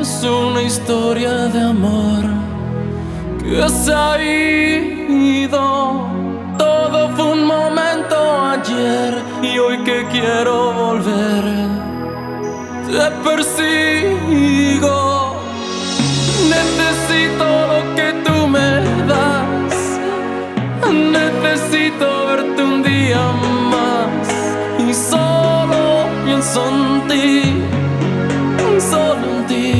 es una historia de amor que se ha ido. Todo fue un momento ayer y hoy que quiero volver te persigo. Necesito lo que tú me das, necesito verte un día más y solo pienso en ti, solo en ti.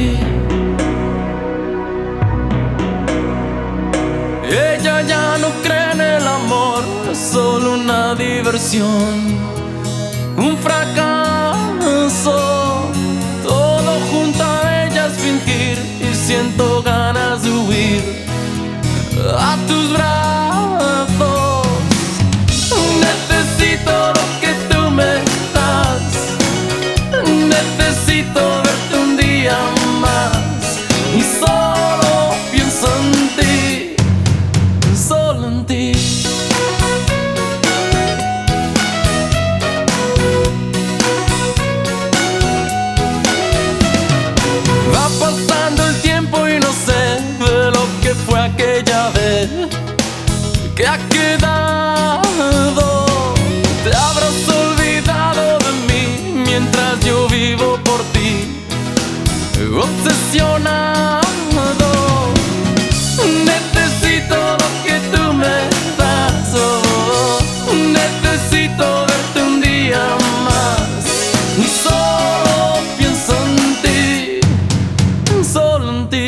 Ella ya no cree en el amor, es solo una diversión, un fracaso. Todo junto a ella es fingir y siento ganas de huir a tus brazos. Necesito lo que tú me das, necesito verte un día más y solo pienso en ti, solo en ti. Va pasando el tiempo y no sé de lo que fue aquella vez que ha quedado. Te habrás olvidado de mí mientras yo vivo por ti, obsesionado. Necesito lo que tú me das, oh, necesito verte un día más y solo pienso en ti, solo en ti.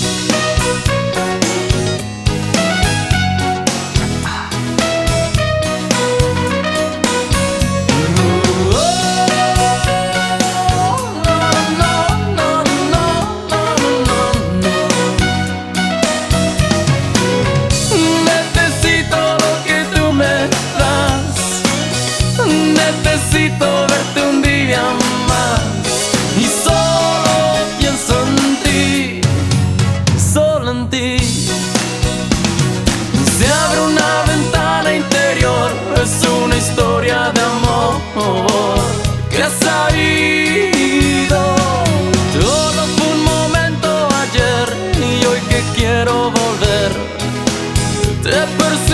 Necesito verte un día más y solo pienso en ti, solo en ti. Se abre una ventana interior, es una historia de amor que se ha ido. Todo fue un momento ayer y hoy que quiero volver te persigo.